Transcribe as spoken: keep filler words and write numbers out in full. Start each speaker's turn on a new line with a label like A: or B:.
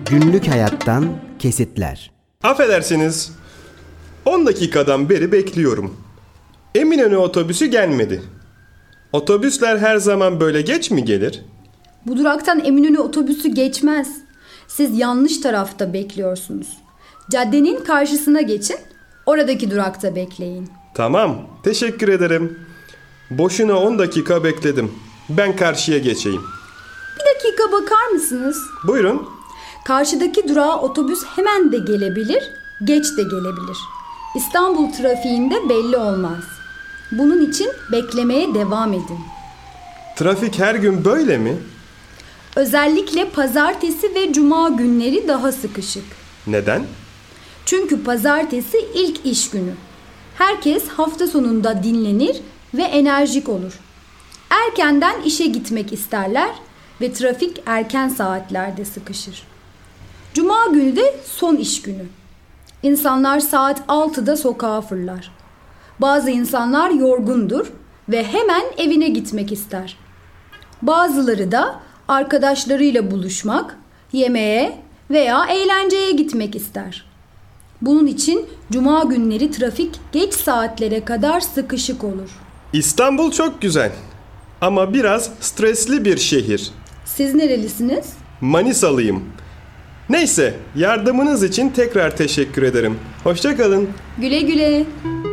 A: Günlük hayattan kesitler.
B: Affedersiniz. on dakikadan beri bekliyorum. Eminönü otobüsü gelmedi. Otobüsler her zaman böyle geç mi gelir?
C: Bu duraktan Eminönü otobüsü geçmez. Siz yanlış tarafta bekliyorsunuz. Caddenin karşısına geçin, oradaki durakta bekleyin.
B: Tamam, teşekkür ederim. Boşuna on dakika bekledim. Ben karşıya geçeyim.
C: Bir dakika bakar mısınız?
B: Buyurun.
C: Karşıdaki durağa otobüs hemen de gelebilir, geç de gelebilir. İstanbul trafiğinde belli olmaz. Bunun için beklemeye devam edin.
B: Trafik her gün böyle mi?
C: Özellikle pazartesi ve cuma günleri daha sıkışık.
B: Neden?
C: Çünkü pazartesi ilk iş günü. Herkes hafta sonunda dinlenir ve enerjik olur. Erkenden işe gitmek isterler ve trafik erken saatlerde sıkışır. Cuma günü de son iş günü. İnsanlar saat altıda sokağa fırlar. Bazı insanlar yorgundur ve hemen evine gitmek ister. Bazıları da arkadaşlarıyla buluşmak, yemeğe veya eğlenceye gitmek ister. Bunun için cuma günleri trafik geç saatlere kadar sıkışık olur.
B: İstanbul çok güzel ama biraz stresli bir şehir.
C: Siz nerelisiniz?
B: Manisalıyım. Neyse, yardımınız için tekrar teşekkür ederim. Hoşça kalın.
C: Güle güle.